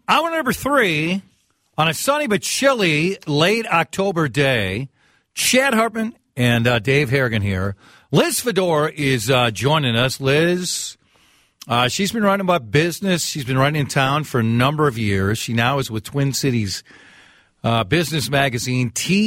Hour number 3 on a sunny but chilly late October day. Chad Hartman and Dave Harrigan here. Liz Fedor is joining us. Liz, she's been writing about business. She's been writing in town for a number of years. She now is with Twin Cities business magazine,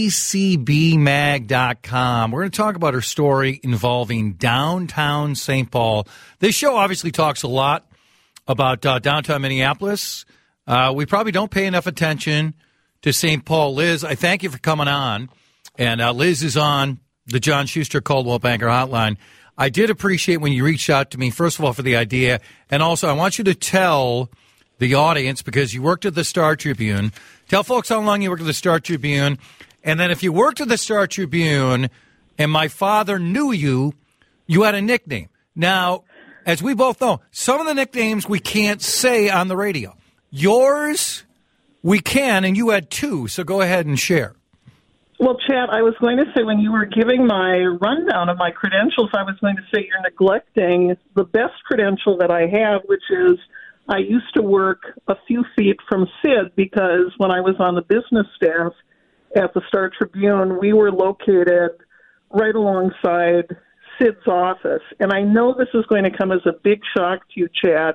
tcbmag.com. We're going to talk about her story involving downtown St. Paul. This show obviously talks a lot about downtown Minneapolis. We probably don't pay enough attention to St. Paul. Liz, I thank you for coming on. And Liz is on the John Schuster Coldwell Banker Hotline. I did appreciate when you reached out to me, first of all, for the idea. And also, I want you to tell the audience, because you worked at the Star Tribune, tell folks how long you worked at the Star Tribune. And then if you worked at the Star Tribune and my father knew you, you had a nickname. Now, as we both know, some of the nicknames we can't say on the radio. Yours, we can, and you had 2, so go ahead and share. Well, Chad, I was going to say when you were giving my rundown of my credentials, I was going to say you're neglecting the best credential that I have, which is I used to work a few feet from Sid, because when I was on the business staff at the Star Tribune, we were located right alongside Sid's office. And I know this is going to come as a big shock to you, Chad.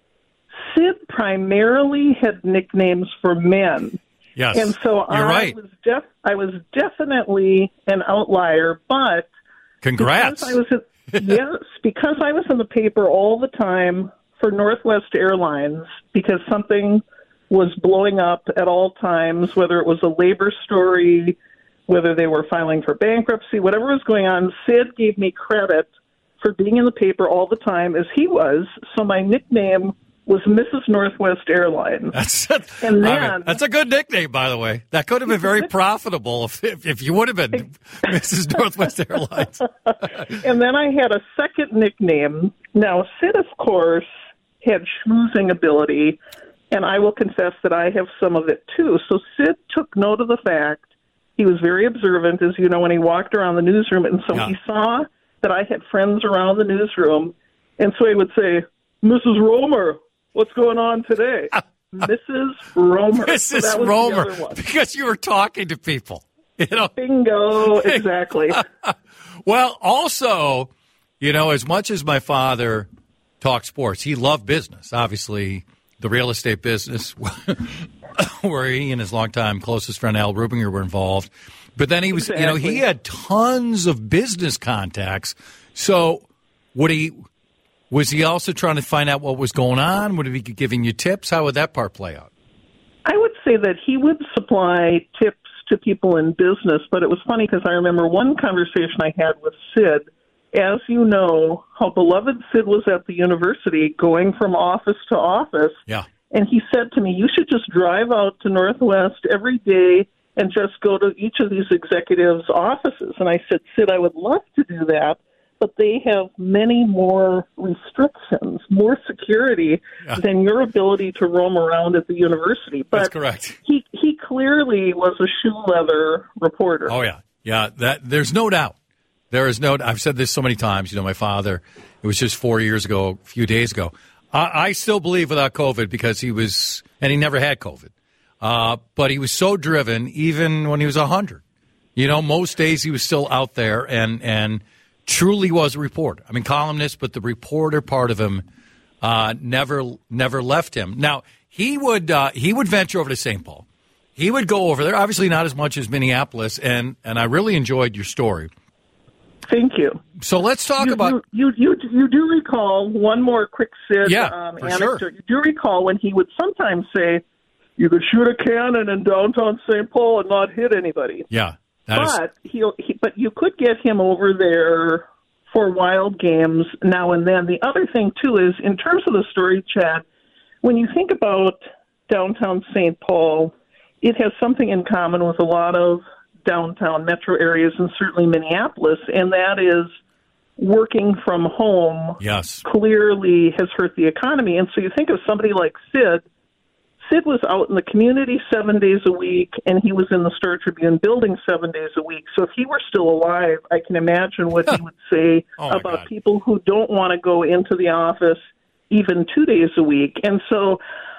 Sid primarily had nicknames for men. Yes, and so you're right. I was definitely an outlier, but congrats. Because I was in the paper all the time for Northwest Airlines, because something was blowing up at all times, whether it was a labor story, whether they were filing for bankruptcy, whatever was going on. Sid gave me credit for being in the paper all the time, as he was. So my nickname was Mrs. Northwest Airlines. That's a good nickname, by the way. That could have been very profitable if you would have been Mrs. Northwest Airlines. And then I had a second nickname. Now, Sid, of course, had schmoozing ability, and I will confess that I have some of it too. So Sid took note of the fact. He was very observant, as you know, when he walked around the newsroom, and so he saw that I had friends around the newsroom, and so he would say, Mrs. Romer, what's going on today? Mrs. Romer. Mrs. Romer, because you were talking to people. You know? Bingo, exactly. Well, also, you know, as much as my father talked sports, he loved business. Obviously, the real estate business, where he and his longtime closest friend Al Rubinger were involved. But then he was, you know, he had tons of business contacts. So was he also trying to find out what was going on? Would he be giving you tips? How would that part play out? I would say that he would supply tips to people in business, but it was funny because I remember one conversation I had with Sid. As you know, how beloved Sid was at the university, going from office to office. Yeah. And he said to me, you should just drive out to Northwest every day and just go to each of these executives' offices. And I said, Sid, I would love to do that, but they have many more restrictions, more security than your ability to roam around at the university. But that's correct. He clearly was a shoe leather reporter. Oh, yeah. Yeah, there's no doubt. There is no, I've said this so many times, you know, my father, it was just 4 years ago, a few days ago. I still believe without COVID, because he never had COVID. But he was so driven, even when he was 100. You know, most days he was still out there and truly was a reporter. I mean, columnist, but the reporter part of him never left him. Now, he would venture over to St. Paul. He would go over there, obviously not as much as Minneapolis, and I really enjoyed your story. Thank you. So let's talk about... You do recall one more quick Sid for anecdote. Sure. You do recall when he would sometimes say, you could shoot a cannon in downtown St. Paul and not hit anybody. Yeah. But you could get him over there for wild games now and then. The other thing, too, is in terms of the story, Chad, when you think about downtown St. Paul, it has something in common with a lot of downtown metro areas and certainly Minneapolis, and that is working from home clearly has hurt the economy. And so you think of somebody like Sid. Sid was out in the community 7 days a week, and he was in the Star Tribune building 7 days a week. So if he were still alive, I can imagine what he would say about people who don't want to go into the office even 2 days a week. And so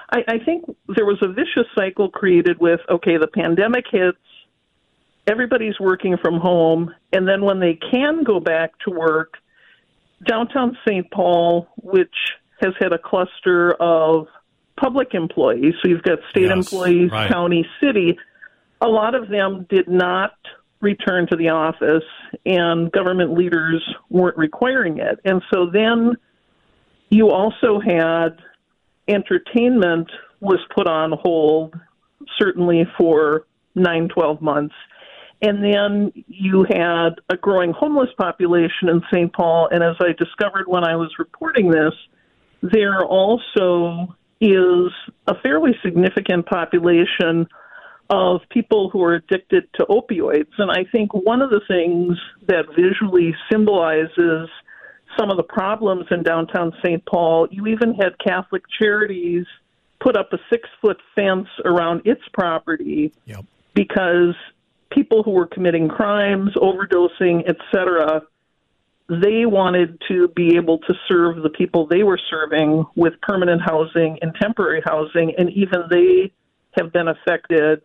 I think there was a vicious cycle created with, okay, the pandemic hits, everybody's working from home, and then when they can go back to work, downtown St. Paul, which has had a cluster of public employees, so you've got state employees, right. county, city, a lot of them did not return to the office, and government leaders weren't requiring it. And so then you also had entertainment was put on hold, certainly for 9-12 months. And then you had a growing homeless population in St. Paul. And as I discovered when I was reporting this, there also is a fairly significant population of people who are addicted to opioids. And I think one of the things that visually symbolizes some of the problems in downtown St. Paul, you even had Catholic Charities put up a 6-foot fence around its property because people who were committing crimes, overdosing, etc., they wanted to be able to serve the people they were serving with permanent housing and temporary housing, and even they have been affected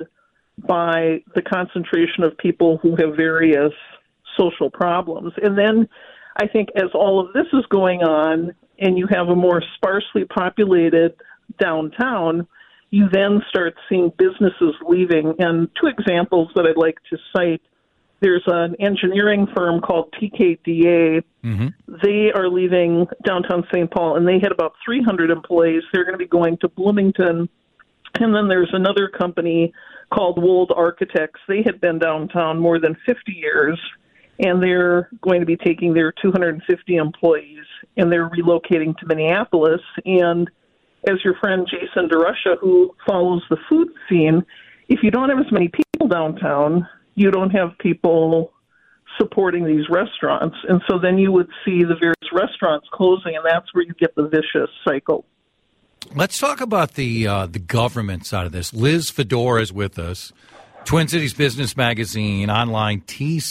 by the concentration of people who have various social problems. And then I think as all of this is going on and you have a more sparsely populated downtown, you then start seeing businesses leaving. And two examples that I'd like to cite, there's an engineering firm called TKDA. Mm-hmm. They are leaving downtown St. Paul, and they had about 300 employees. They're going to be going to Bloomington. And then there's another company called Wold Architects. They had been downtown more than 50 years, and they're going to be taking their 250 employees, and they're relocating to Minneapolis. And as your friend Jason DeRusha, who follows the food scene, if you don't have as many people downtown, you don't have people supporting these restaurants. And so then you would see the various restaurants closing, and that's where you get the vicious cycle. Let's talk about the government side of this. Liz Fedor is with us. Twin Cities Business Magazine, online,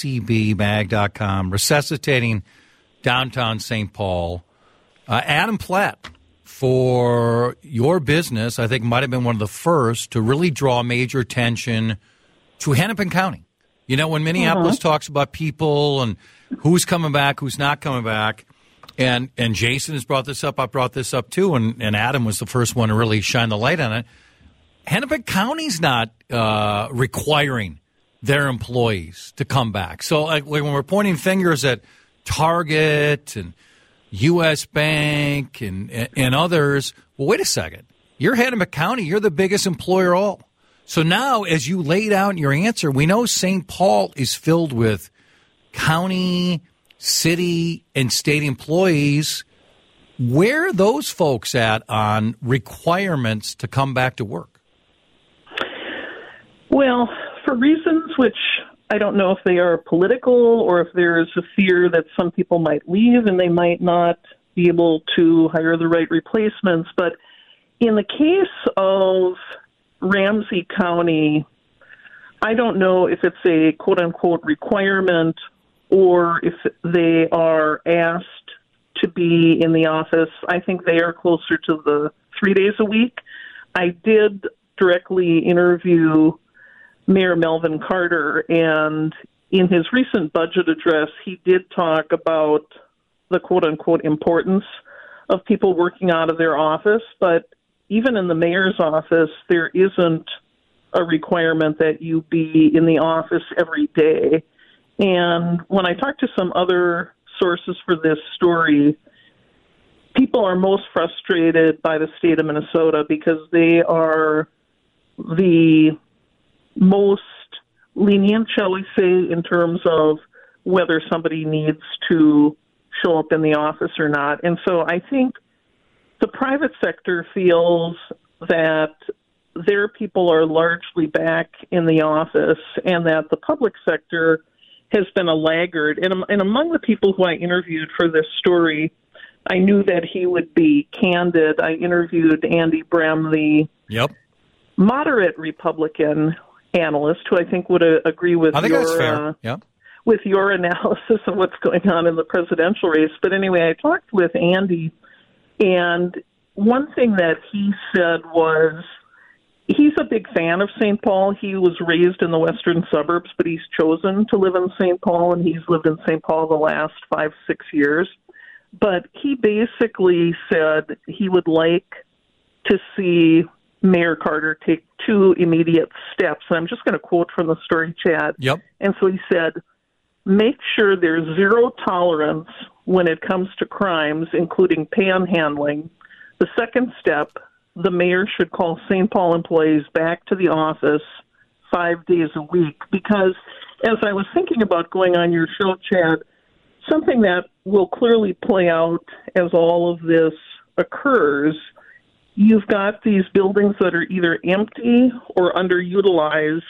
tcbmag.com, resuscitating downtown St. Paul. Adam Platt, for your business, I think might have been one of the first to really draw major attention to Hennepin County. You know, when Minneapolis talks about people and who's coming back, who's not coming back, and Jason has brought this up, I brought this up too, and Adam was the first one to really shine the light on it. Hennepin County's not requiring their employees to come back. So like, when we're pointing fingers at Target and U.S. Bank and others, well, wait a second. You're Hennepin County. You're the biggest employer of all. So now, as you laid out in your answer, we know St. Paul is filled with county, city, and state employees. Where are those folks at on requirements to come back to work? Well, for reasons which I don't know if they are political or if there's a fear that some people might leave and they might not be able to hire the right replacements. But in the case of Ramsey County, I don't know if it's a quote-unquote requirement or if they are asked to be in the office. I think they are closer to the 3 days a week. I did directly interview Mayor Melvin Carter, and in his recent budget address, he did talk about the quote-unquote importance of people working out of their office, but even in the mayor's office, there isn't a requirement that you be in the office every day. And when I talked to some other sources for this story, people are most frustrated by the state of Minnesota because they are the most lenient, shall we say, in terms of whether somebody needs to show up in the office or not. And so I think the private sector feels that their people are largely back in the office and that the public sector has been a laggard. And among the people who I interviewed for this story, I knew that he would be candid. I interviewed Andy Brem, the moderate Republican analyst, who I think would agree with with your analysis of what's going on in the presidential race. But anyway, I talked with Andy, and one thing that he said was he's a big fan of St. Paul. He was raised in the western suburbs, but he's chosen to live in St. Paul, and he's lived in St. Paul the last 5-6 years. But he basically said he would like to see Mayor Carter take 2 immediate steps. And I'm just going to quote from the story, Chad. Yep. And so he said, make sure there's zero tolerance when it comes to crimes, including panhandling. The second step, the mayor should call St. Paul employees back to the office 5 days a week. Because as I was thinking about going on your show, Chad, something that will clearly play out as all of this occurs, you've got these buildings that are either empty or underutilized,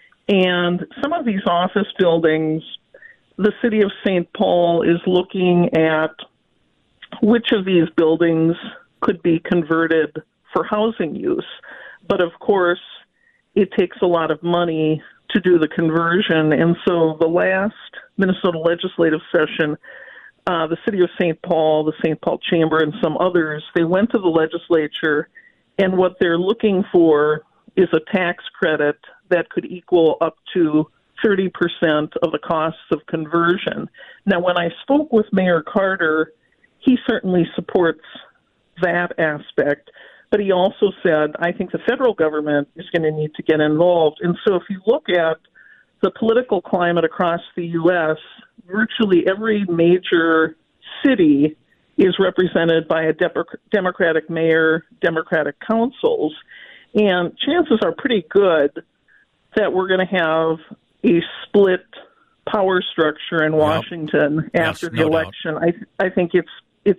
and some of these office buildings, the city of St. Paul is looking at which of these buildings could be converted for housing use. But of course, it takes a lot of money to do the conversion. And so the last Minnesota legislative session, the city of St. Paul, the St. Paul Chamber, and some others, they went to the legislature, and what they're looking for is a tax credit that could equal up to 30% of the costs of conversion. Now, when I spoke with Mayor Carter, he certainly supports that aspect, but he also said, I think the federal government is going to need to get involved. And so if you look at the political climate across the U.S., virtually every major city is represented by a Democratic mayor, Democratic councils, and chances are pretty good that we're going to have a split power structure in Washington after the election. I think it's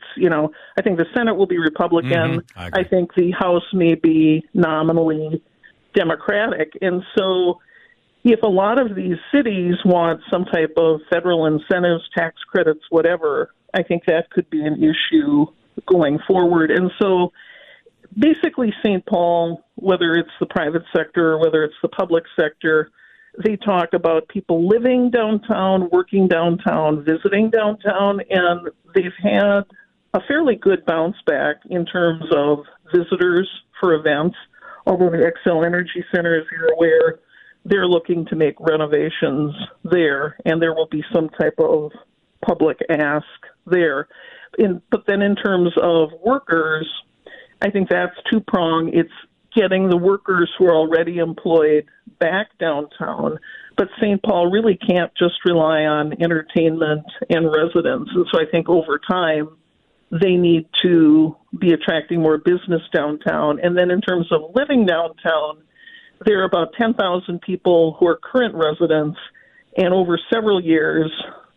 I think the Senate will be Republican. I think the House may be nominally Democratic. And so if a lot of these cities want some type of federal incentives, tax credits, whatever, I think that could be an issue going forward. And so basically St. Paul, whether it's the private sector or whether it's the public sector, they talk about people living downtown, working downtown, visiting downtown, and they've had a fairly good bounce back in terms of visitors for events. Although the Xcel Energy Center, as you're aware, they're looking to make renovations there, and there will be some type of public ask there. But then in terms of workers, I think that's two-pronged. It's getting the workers who are already employed back downtown, but St. Paul really can't just rely on entertainment and residents. And so I think over time, they need to be attracting more business downtown. And then in terms of living downtown, there are about 10,000 people who are current residents, and over several years,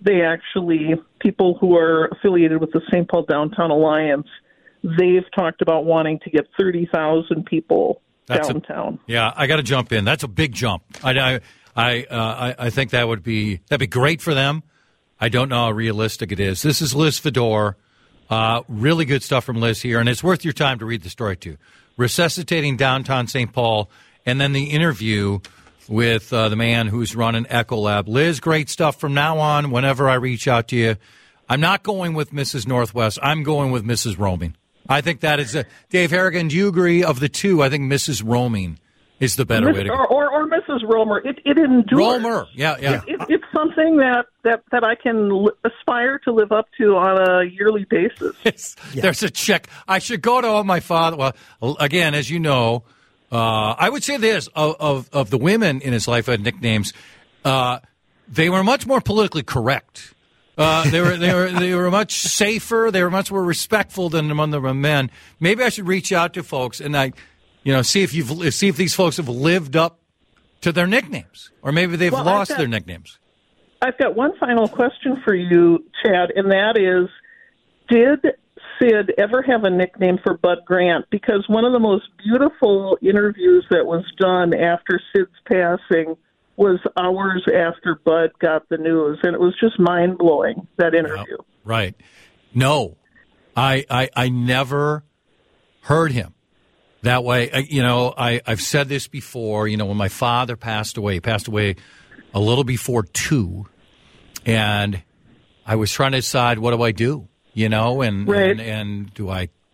people who are affiliated with the St. Paul Downtown Alliance, they've talked about wanting to get 30,000 people downtown. I got to jump in. That's a big jump. I think that'd be great for them. I don't know how realistic it is. This is Liz Fedor. Really good stuff from Liz here, and it's worth your time to read the story too. Resuscitating Downtown St. Paul, and then the interview with the man who's running Ecolab. Liz, great stuff. From now on, whenever I reach out to you, I'm not going with Mrs. Northwest. I'm going with Mrs. Roaming. I think that is Dave Harrigan, do you agree? Of the two, I think Mrs. Roaming is the better way to go. Or Mrs. Romer. It endures. Romer, yeah. It's something that I can aspire to live up to on a yearly basis. There's a check. I should go to my father. Well, again, as you know, I would say this, of the women in his life who had nicknames, they were much more politically correct. They were much safer. They were much more respectful than among the men. Maybe I should reach out to folks and see if these folks have lived up to their nicknames, or maybe they've lost their nicknames. I've got one final question for you, Chad, and that is, did Sid ever have a nickname for Bud Grant? Because one of the most beautiful interviews that was done after Sid's passing was hours after Bud got the news, and it was just mind-blowing, that interview. Right. No, I never heard him that way. I've said this before, when my father passed away, a little before 2, and I was trying to decide, what do I do? And do I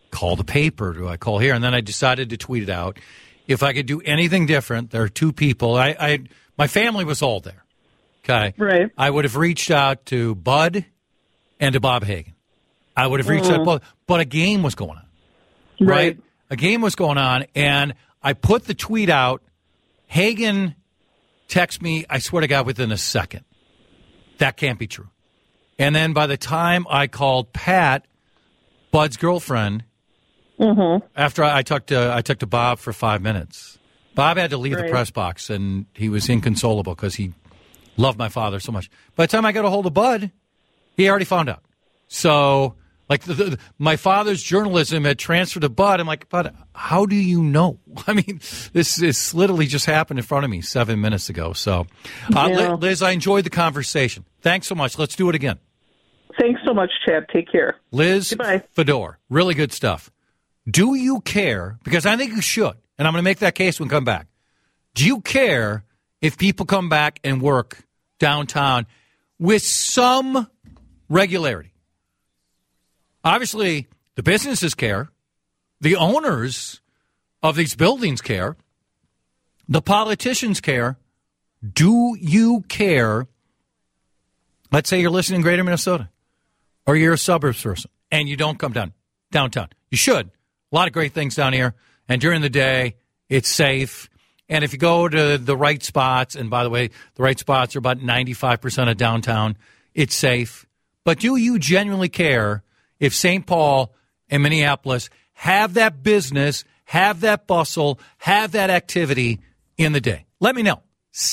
call the paper? Do I call here? And then I decided to tweet it out. If I could do anything different, there are two people. My family was all there. Okay. Right. I would have reached out to Bud and to Bob Hagan. I would have reached out, but a game was going on. Right? A game was going on, and I put the tweet out. Hagan texted me, I swear to God, within a second. That can't be true. And then by the time I called Pat, Bud's girlfriend, after I talked to Bob for 5 minutes. Bob had to leave the press box, and he was inconsolable because he loved my father so much. By the time I got a hold of Bud, he already found out. So, like, my father's journalism had transferred to Bud. I'm like, Bud, how do you know? I mean, this literally just happened in front of me 7 minutes ago. So, Liz, I enjoyed the conversation. Thanks so much. Let's do it again. Thanks so much, Chad. Take care. Liz Goodbye. Fedor, really good stuff. Do you care? Because I think you should, and I'm going to make that case when we come back. Do you care if people come back and work downtown with some regularity? Obviously, the businesses care. The owners of these buildings care. The politicians care. Do you care? Let's say you're listening in Greater Minnesota, or you're a suburbs person, and you don't come downtown. You should. A lot of great things down here, and during the day, it's safe. And if you go to the right spots, and by the way, the right spots are about 95% of downtown, it's safe. But do you genuinely care if St. Paul and Minneapolis have that business, have that bustle, have that activity in the day? Let me know.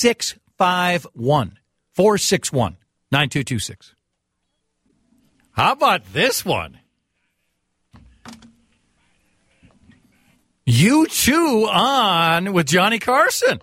651-461-9226. How about this one? U2 on with Johnny Carson.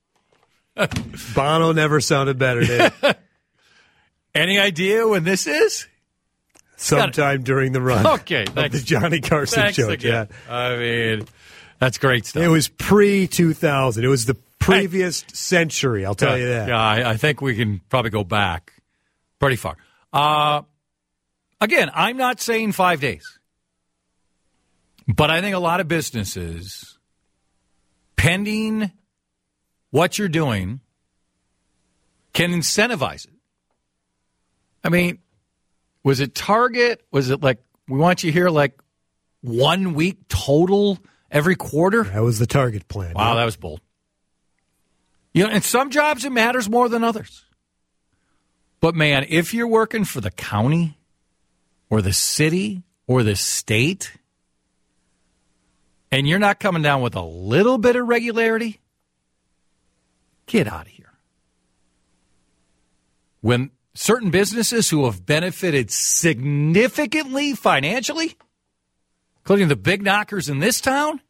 Bono never sounded better, did he? Any idea when this is? Sometime during the run of the Johnny Carson show, Chad. I mean, that's great stuff. It was pre-2000. It was the previous century, I'll tell you that. Yeah, I think we can probably go back pretty far. Again, I'm not saying 5 days. But I think a lot of businesses, pending what you're doing, can incentivize it. I mean, was it Target? Was it like, we want you here like 1 week total every quarter? That was the Target plan. Wow, that was bold. You know, in some jobs it matters more than others. But man, if you're working for the county or the city or the state, and you're not coming down with a little bit of regularity, get out of here. When certain businesses who have benefited significantly financially, including the big knockers in this town,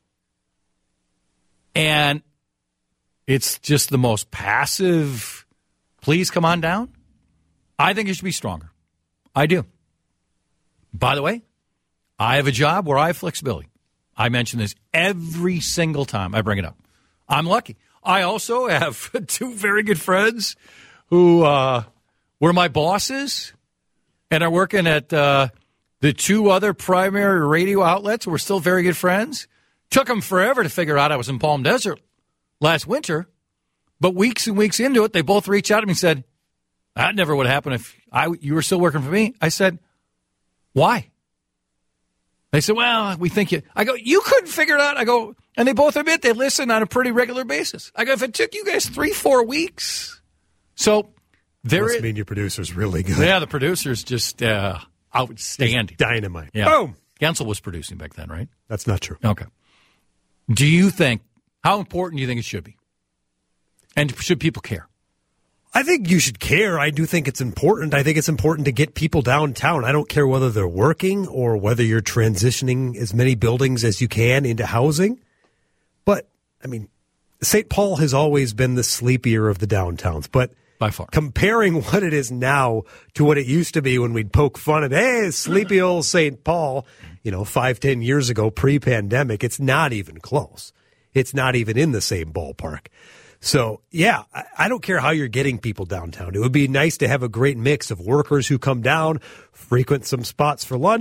and it's just the most passive, please come on down, I think it should be stronger. I do. By the way, I have a job where I have flexibility. I mention this every single time I bring it up. I'm lucky. I also have two very good friends who were my bosses and are working at the two other primary radio outlets. We're still very good friends. Took them forever to figure out I was in Palm Desert last winter. But weeks and weeks into it, they both reached out to me and said, that never would happen if you were still working for me. I said, why? They said, well, we think you. I go, you couldn't figure it out. I go, and they both admit they listen on a pretty regular basis. I go, if it took you guys 3-4 weeks. So there must mean your producer's really good. Yeah, the producer's just outstanding. It's dynamite. Yeah. Boom. Gensel was producing back then, right? That's not true. Okay. Do you think, how important do you think it should be? And should people care? I think you should care. I do think it's important. I think it's important to get people downtown. I don't care whether they're working or whether you're transitioning as many buildings as you can into housing. But, I mean, St. Paul has always been the sleepier of the downtowns. But by far, comparing what it is now to what it used to be when we'd poke fun at, hey, sleepy old St. Paul, 5-10 years ago, pre-pandemic, it's not even close. It's not even in the same ballpark. So, yeah, I don't care how you're getting people downtown. It would be nice to have a great mix of workers who come down, frequent some spots for lunch,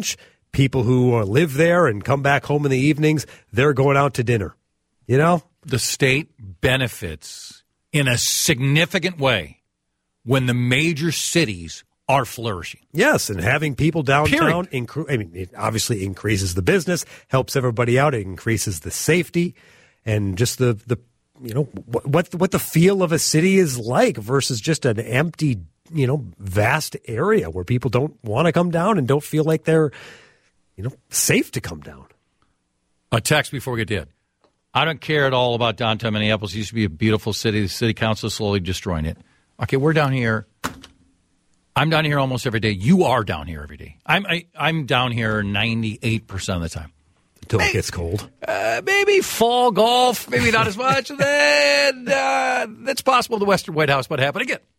people who live there and come back home in the evenings, they're going out to dinner. You know? The state benefits in a significant way when the major cities are flourishing. Yes, and having people downtown, it obviously increases the business, helps everybody out, it increases the safety, and just the what the feel of a city is like versus just an empty, vast area where people don't want to come down and don't feel like they're, safe to come down. A text before we get to it. I don't care at all about downtown Minneapolis. It used to be a beautiful city. The city council is slowly destroying it. Okay, we're down here. I'm down here almost every day. You are down here every day. I'm down here 98% of the time. Until it gets cold. Maybe fall golf, maybe not as much. Then that's possible the Western White House might happen again.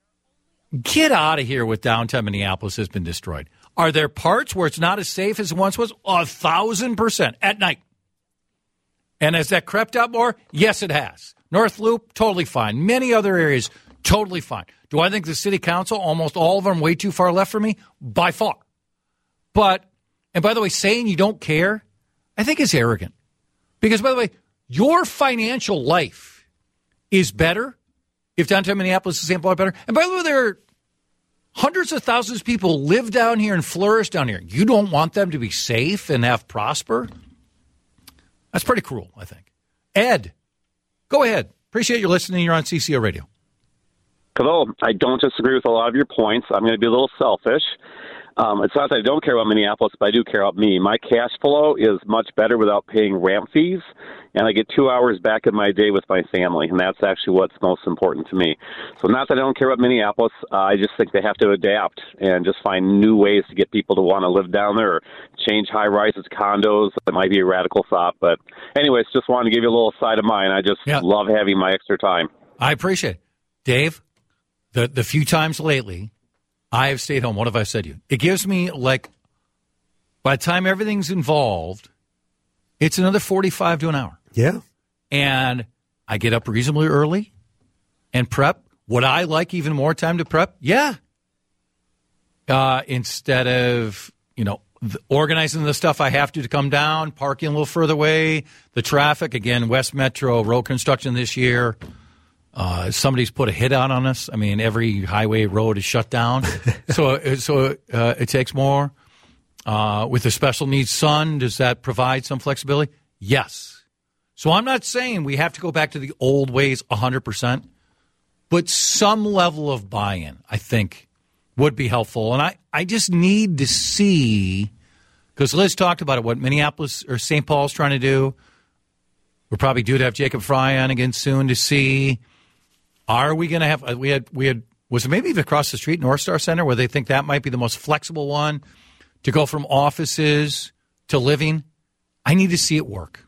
Get out of here with downtown Minneapolis has been destroyed. Are there parts where it's not as safe as it once was? 1,000% at night. And has that crept up more? Yes, it has. North Loop, totally fine. Many other areas, totally fine. Do I think the city council, almost all of them, way too far left for me? By far. But, and by the way, saying you don't care, I think is arrogant. Because, by the way, your financial life is better if downtown Minneapolis and St. Paul are better. And by the way, there are hundreds of thousands of people live down here and flourish down here. You don't want them to be safe and have prosper? That's pretty cruel, I think. Ed, go ahead. Appreciate you listening. You're on CCO Radio. Hello. I don't disagree with a lot of your points. I'm going to be a little selfish. It's not that I don't care about Minneapolis, but I do care about me. My cash flow is much better without paying ramp fees, and I get 2 hours back in my day with my family, and that's actually what's most important to me. So not that I don't care about Minneapolis. I just think they have to adapt and just find new ways to get people to want to live down there or change high-rises condos. That might be a radical thought. But anyways, just wanted to give you a little side of mine. I just love having my extra time. I appreciate it. Dave, the few times lately I have stayed home, what have I said to you? It gives me, like, by the time everything's involved, it's another 45 to an hour. Yeah. And I get up reasonably early and prep. Would I like even more time to prep? Yeah. Instead of, organizing the stuff I have to come down, parking a little further away, the traffic, again, West Metro, road construction this year. Somebody's put a hit out on us. I mean, every highway road is shut down. so it takes more. With a special needs son, does that provide some flexibility? Yes. So I'm not saying we have to go back to the old ways 100%, but some level of buy-in, I think, would be helpful. And I just need to see, because Liz talked about it, what Minneapolis or St. Paul's trying to do. We're probably due to have Jacob Fry on again soon to see. Are we going to have, we had, was it maybe even across the street, North Star Center, where they think that might be the most flexible one to go from offices to living? I need to see it work.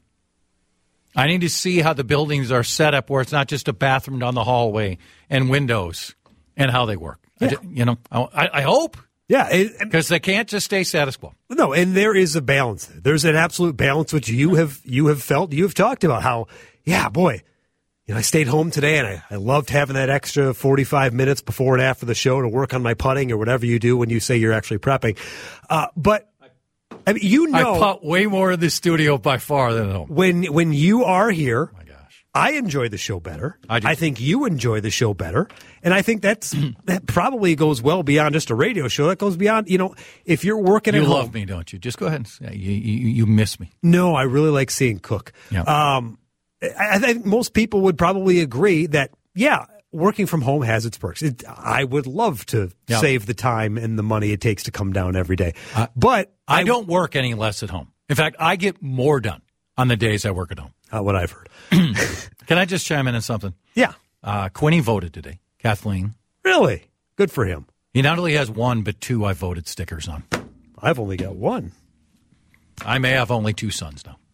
I need to see how the buildings are set up where it's not just a bathroom down the hallway and windows and how they work. Yeah. I hope. Yeah. Because they can't just stay status quo. No, and there is a balance. There's an absolute balance, which you have felt. You have talked about how, yeah, boy, I stayed home today, and I loved having that extra 45 minutes before and after the show to work on my putting or whatever you do when you say you're actually prepping. But I mean, I putt way more in the studio by far than at home. When you are here, oh my gosh, I enjoy the show better. I think you enjoy the show better, and I think that probably goes well beyond just a radio show. That goes beyond, if you're working at home. You love me, don't you? Just go ahead and say you miss me. No, I really like seeing Cook. Yeah. I think most people would probably agree that, yeah, working from home has its perks. I would love to save the time and the money it takes to come down every day. But I don't work any less at home. In fact, I get more done on the days I work at home. What I've heard. Can I just chime in on something? Yeah. Quinny voted today. Kathleen. Really? Good for him. He not only has one, but two I voted stickers on. I've only got one. I may have only two sons now.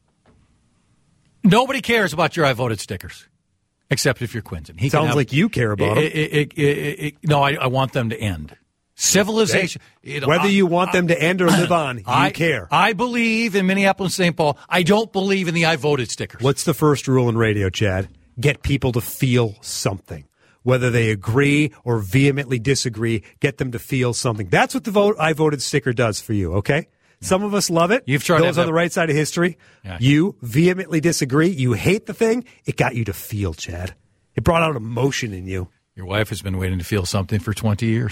Nobody cares about your I voted stickers, except if you're Quinton. Sounds like you care about them. No, I want them to end. Civilization. Whether you want them to end or live on, you care. I believe in Minneapolis and St. Paul. I don't believe in the I voted stickers. What's the first rule in radio, Chad? Get people to feel something. Whether they agree or vehemently disagree, get them to feel something. That's what the I voted sticker does for you, okay? Some of us love it. You've tried those on the right side of history. Yeah. You vehemently disagree. You hate the thing. It got you to feel, Chad. It brought out emotion in you. Your wife has been waiting to feel something for 20 years.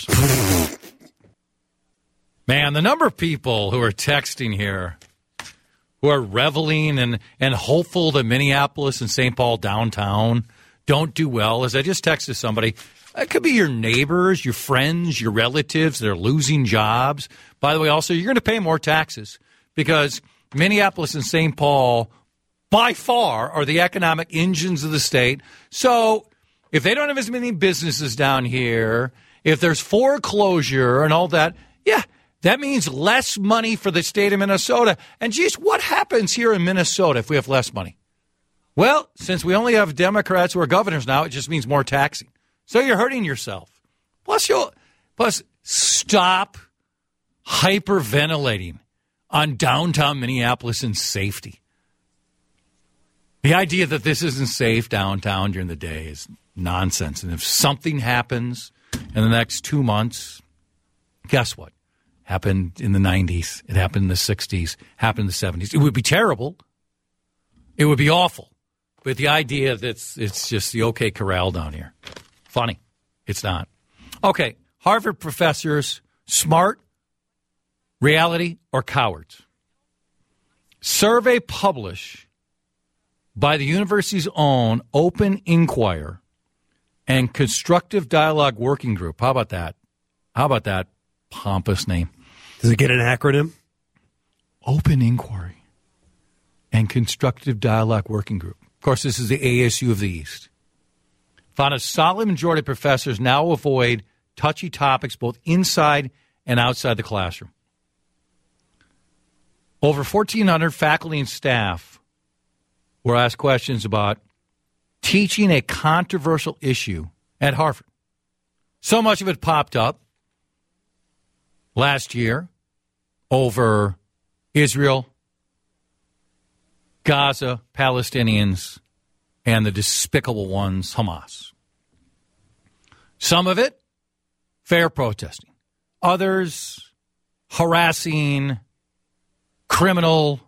Man, the number of people who are texting here, who are reveling and hopeful that Minneapolis and St. Paul downtown don't do well. As I just texted somebody, it could be your neighbors, your friends, your relatives that are losing jobs. By the way, also, you're going to pay more taxes because Minneapolis and St. Paul, by far, are the economic engines of the state. So if they don't have as many businesses down here, if there's foreclosure and all that, yeah, that means less money for the state of Minnesota. And, geez, what happens here in Minnesota if we have less money? Well, since we only have Democrats who are governors now, it just means more taxing. So you're hurting yourself. Plus, stop hyperventilating on downtown Minneapolis and safety. The idea that this isn't safe downtown during the day is nonsense. And if something happens in the next 2 months, guess what? Happened in the 90s. It happened in the 60s. Happened in the 70s. It would be terrible. It would be awful. But the idea that it's just the OK Corral down here. Funny. It's not. Okay. Harvard professors, smart, reality, or cowards? Survey published by the university's own Open Inquiry and Constructive Dialogue Working Group. How about that? How about that pompous name? Does it get an acronym? Open Inquiry and Constructive Dialogue Working Group. Of course, this is the ASU of the East. Found a solid majority of professors now avoid touchy topics both inside and outside the classroom. Over 1,400 faculty and staff were asked questions about teaching a controversial issue at Harvard. So much of it popped up last year over Israel, Gaza, Palestinians, and the despicable ones, Hamas. Some of it, fair protesting. Others, harassing, criminal.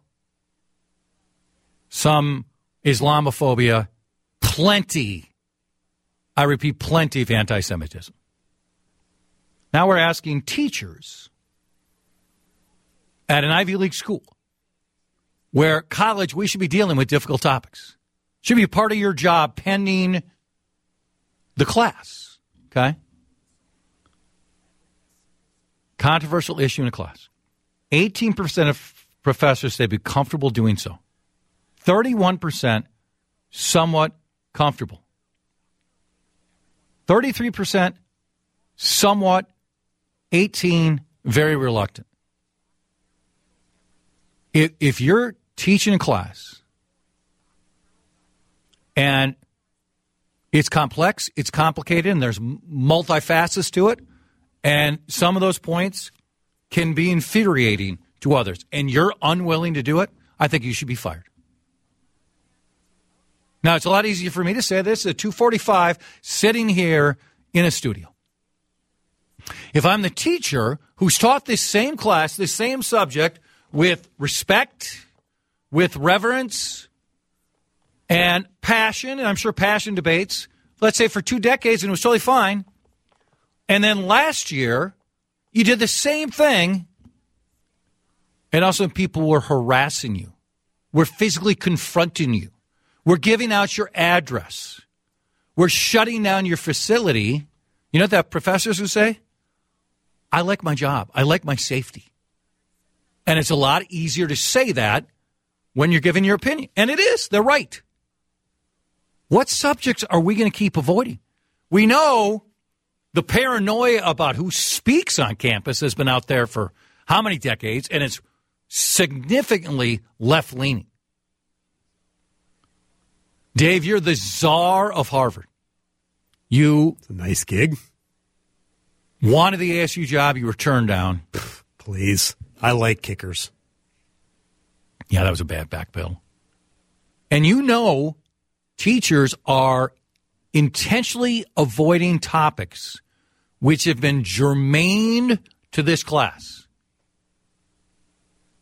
Some Islamophobia. Plenty, I repeat, plenty of anti-Semitism. Now we're asking teachers at an Ivy League school where college, we should be dealing with difficult topics. Should be a part of your job pending the class, okay? Controversial issue in a class. 18% of professors say they'd be comfortable doing so. 31% somewhat comfortable. 33% somewhat. 18% very reluctant. If you're teaching a class and it's complex, it's complicated, and there's multifacets to it, and some of those points can be infuriating to others, and you're unwilling to do it, I think you should be fired. Now, it's a lot easier for me to say this at 2:45 sitting here in a studio. If I'm the teacher who's taught this same class, this same subject, with respect, with reverence, and passion, and I'm sure passion debates, let's say for 2 decades, and it was totally fine, and then last year, you did the same thing, and also people were harassing you, were physically confronting you, were giving out your address, were shutting down your facility. You know what that professors would say? I like my job. I like my safety. And it's a lot easier to say that when you're giving your opinion. And it is. They're right. What subjects are we going to keep avoiding? We know the paranoia about who speaks on campus has been out there for how many decades, and it's significantly left-leaning. Dave, you're the czar of Harvard. It's a nice gig. Wanted the ASU job, you were turned down. Please. I like kickers. Yeah, that was a bad backpedal. And you know teachers are intentionally avoiding topics which have been germane to this class.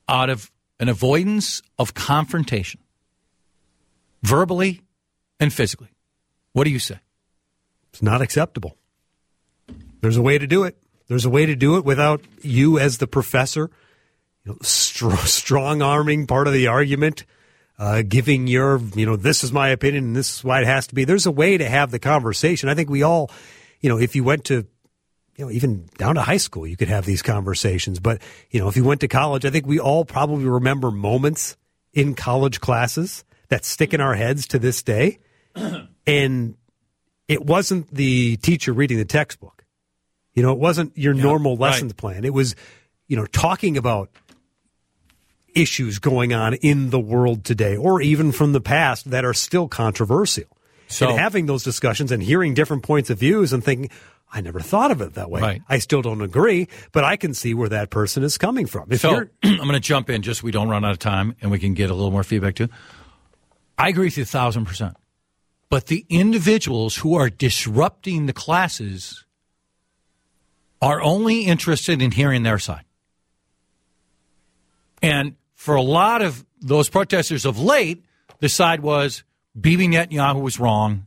out of an avoidance of confrontation, verbally and physically. What do you say? It's not acceptable. There's a way to do it. There's a way to do it without you as the professor, strong-arming part of the argument, giving your, this is my opinion and this is why it has to be. There's a way to have the conversation. I think we all, if you went to, even down to high school, you could have these conversations. But, if you went to college, I think we all probably remember moments in college classes that stick in our heads to this day. And it wasn't the teacher reading the textbook. It wasn't your normal lessons plan. It was, talking about issues going on in the world today or even from the past that are still controversial. So, and having those discussions and hearing different points of views and thinking, I never thought of it that way. Right. I still don't agree, but I can see where that person is coming from. I'm going to jump in just so we don't run out of time and we can get a little more feedback too. I agree with you 1,000%. But the individuals who are disrupting the classes are only interested in hearing their side. And for a lot of those protesters of late, the side was Bibi Netanyahu was wrong.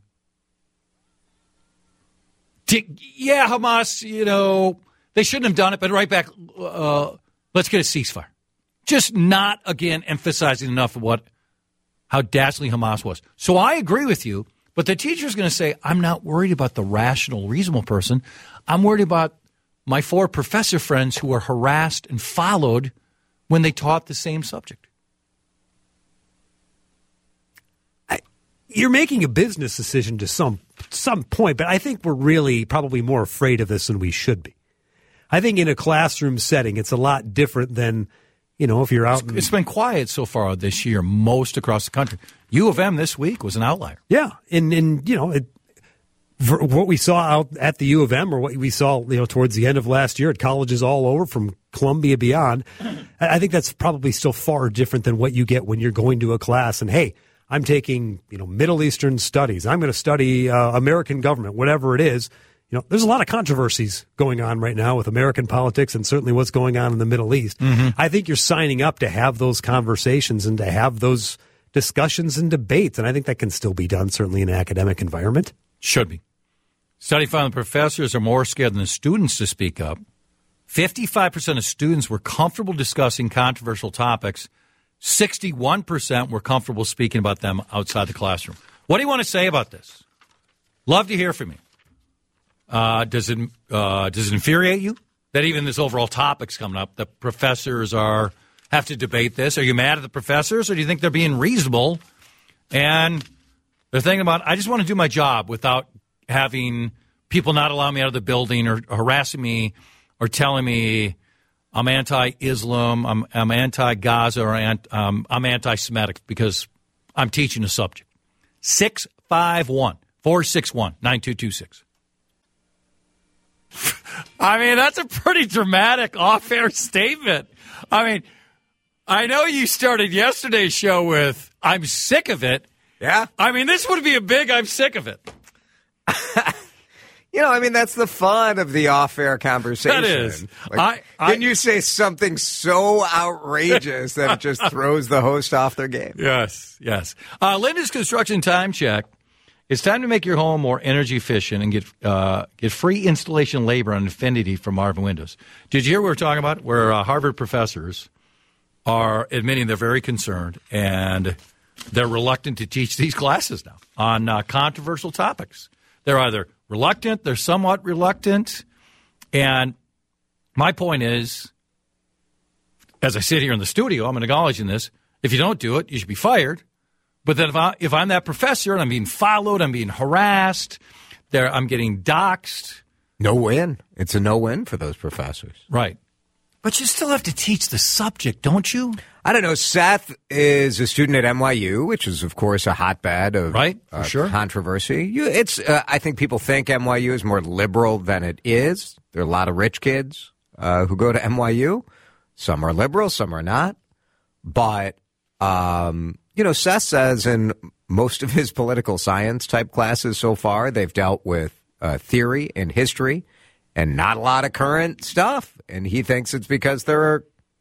Hamas, they shouldn't have done it, but right back, let's get a ceasefire. Just not, again, emphasizing enough of how dastardly Hamas was. So I agree with you, but the teacher's going to say, I'm not worried about the rational, reasonable person. I'm worried about my 4 professor friends who were harassed and followed when they taught the same subject. You're making a business decision to some point, but I think we're really probably more afraid of this than we should be. I think in a classroom setting, it's a lot different than, if you're out. It's been quiet so far this year, most across the country. U of M this week was an outlier. Yeah, and what we saw out at the U of M or what we saw, towards the end of last year at colleges all over from Columbia beyond, I think that's probably still far different than what you get when you're going to a class and, hey, I'm taking, Middle Eastern studies. I'm going to study American government, whatever it is. There's a lot of controversies going on right now with American politics and certainly what's going on in the Middle East. Mm-hmm. I think you're signing up to have those conversations and to have those discussions and debates, and I think that can still be done, certainly in an academic environment. Should be. Study found the professors are more scared than the students to speak up. 55% of students were comfortable discussing controversial topics. 61% were comfortable speaking about them outside the classroom. What do you want to say about this? Love to hear from you. Does it infuriate you that even this overall topic's coming up? The professors have to debate this. Are you mad at the professors, or do you think they're being reasonable? And they're thinking about, I just want to do my job without having people not allow me out of the building or harassing me or telling me I'm anti-Islam, I'm anti-Gaza, or I'm anti-Semitic because I'm teaching a subject. 651-461-9226. I mean, that's a pretty dramatic off-air statement. I mean, I know you started yesterday's show with, I'm sick of it. Yeah. I mean, this would be a big, I'm sick of it. That's the fun of the off-air conversation. That is. Can you say something so outrageous that it just throws the host off their game? Yes. Linda's Construction Time Check. It's time to make your home more energy efficient and get free installation labor on Infinity from Marvin Windows. Did you hear what we were talking about? Where Harvard professors are admitting they're very concerned and they're reluctant to teach these classes now on controversial topics. They're either reluctant, they're somewhat reluctant. And my point is, as I sit here in the studio, I'm acknowledging this. If you don't do it, you should be fired. But then if I'm that professor and I'm being followed, I'm being harassed, I'm getting doxxed. No win. It's a no win for those professors. Right. But you still have to teach the subject, don't you? I don't know. Seth is a student at NYU, which is, of course, a hotbed of controversy. I think people think NYU is more liberal than it is. There are a lot of rich kids who go to NYU. Some are liberal, some are not. But, Seth says in most of his political science type classes so far, they've dealt with theory and history and not a lot of current stuff. And he thinks it's because there are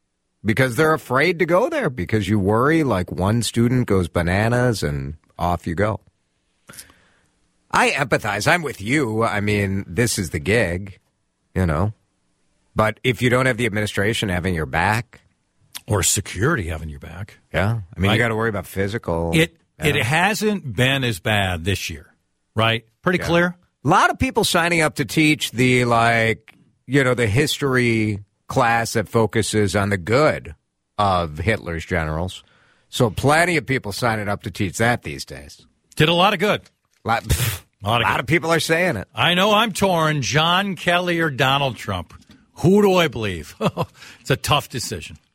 because they're afraid to go there because you worry like one student goes bananas and off you go. I empathize. I'm with you. I mean, this is the gig, you know. But if you don't have the administration having your back. Or security having your back. Yeah. I mean, you got to worry about physical. It hasn't been as bad this year, right? Pretty clear? A lot of people signing up to teach the, the history class that focuses on the good of Hitler's generals. So plenty of people signing up to teach that these days. Did a lot of good. A lot of people are saying it. I know I'm torn. John Kelly or Donald Trump. Who do I believe? It's a tough decision.